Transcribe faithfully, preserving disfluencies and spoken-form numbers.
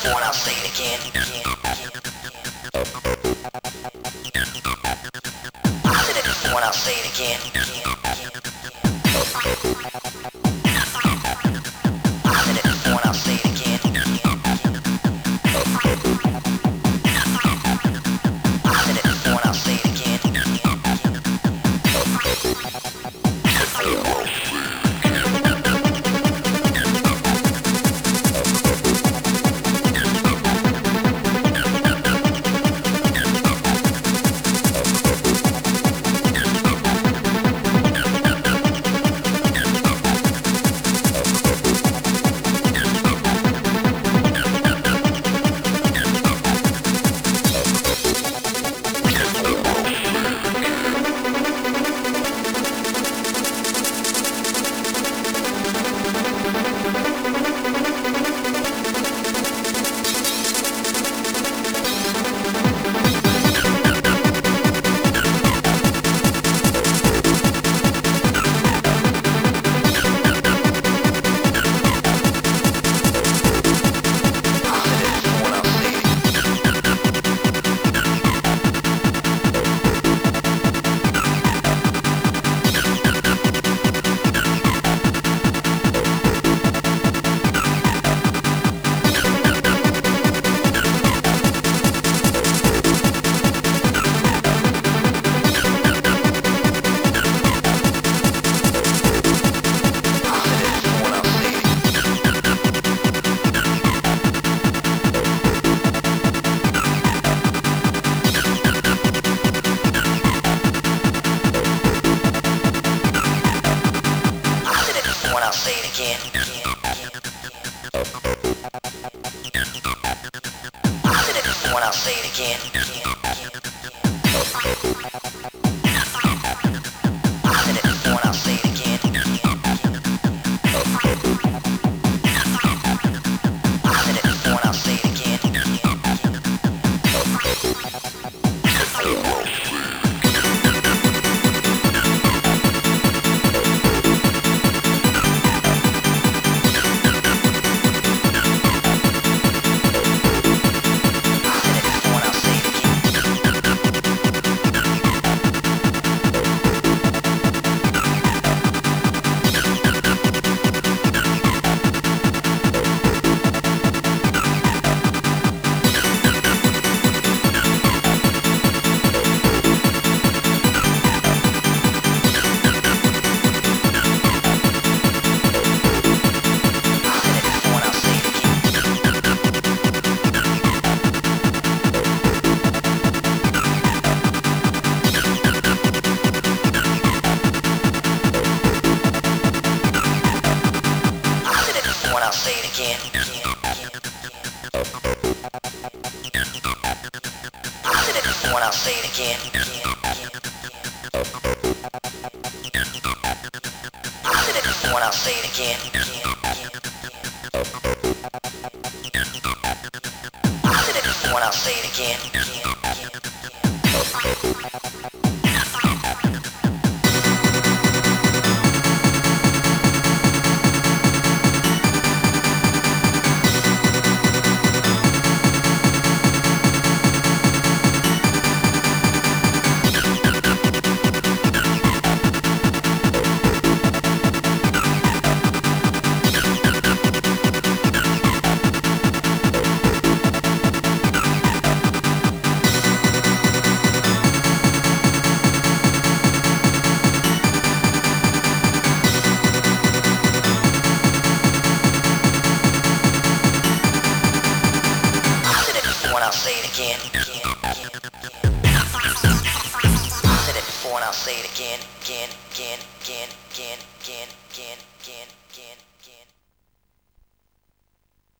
before and I'll say it again. I said it before and I'll say it again. I said it before and I'll say it again. I said it before and I'll say it again. I'll say it again. I said it before and I'll say it again. I said it before and I'll say it again. I said it before and I'll say it again. I'll say it again. I said it before and I'll say it again. I said it before and I'll say it again. I said it before and I'll say it again. I'll say it again. I said it before and I'll say it again, again, again, again, again, again, again, again, again.